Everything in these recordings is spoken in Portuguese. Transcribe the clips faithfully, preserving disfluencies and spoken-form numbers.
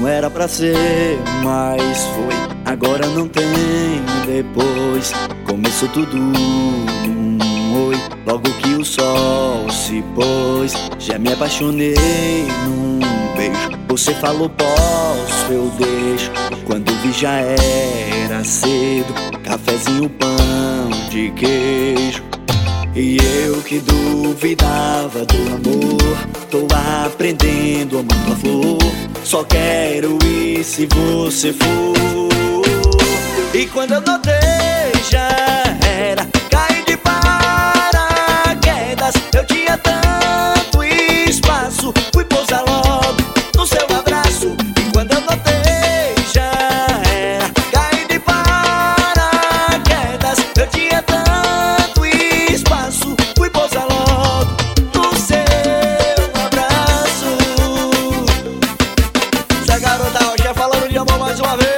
Não era pra ser, mas foi. Agora não tem depois. Começou tudo num oi. Logo que o sol se pôs, já me apaixonei num beijo. Você falou posso, eu deixo. Quando vi já era cedo. Cafezinho, pão de queijo. E eu que duvidava do amor, tô aprendendo amando a flor. Só quero ir se você for. E quando eu notei já era. Caí de paraquedas. Eu tinha tanto espaço. Fui pousar logo no seu abraço. E quando eu notei já era. Caí de paraquedas. Eu tinha tanto espaço. Fui pousar logo no seu abraço. Essa garota Rocha falando de amor mais uma vez.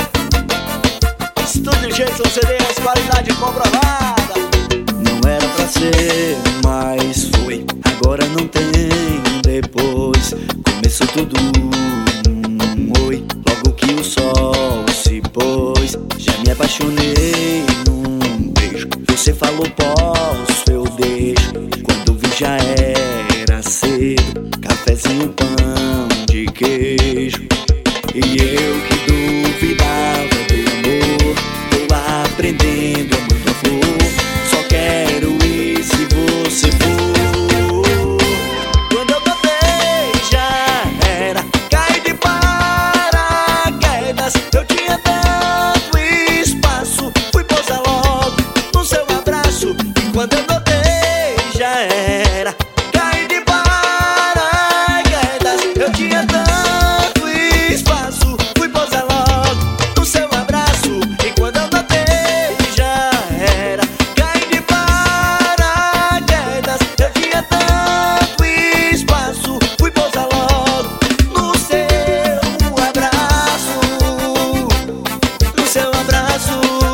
Estúdio Jason C Ds, qualidade comprovada. Não era pra ser, mas foi. Agora não tem depois. Começou tudo num oi. Logo que o sol se pôs, já me apaixonei num beijo. Você falou posso, eu deixo. Quando vi já era cedo. Cafezinho, pão de queijo. E eu que duvidava do amor, tô aprendendo amando a flor. Só quero ir se você for. Quando eu notei já era. Caí de paraquedas. Eu tinha tanto espaço. Fui pousar logo no seu abraço. E quando eu notei já era. Caí de paraquedas. Eu tinha tanto espaço. Fui pousar logo no seu abraço. E quando eu notei já era. Caí de paraquedas. Eu tinha tanto espaço. Fui pousar logo no seu abraço. No seu abraço.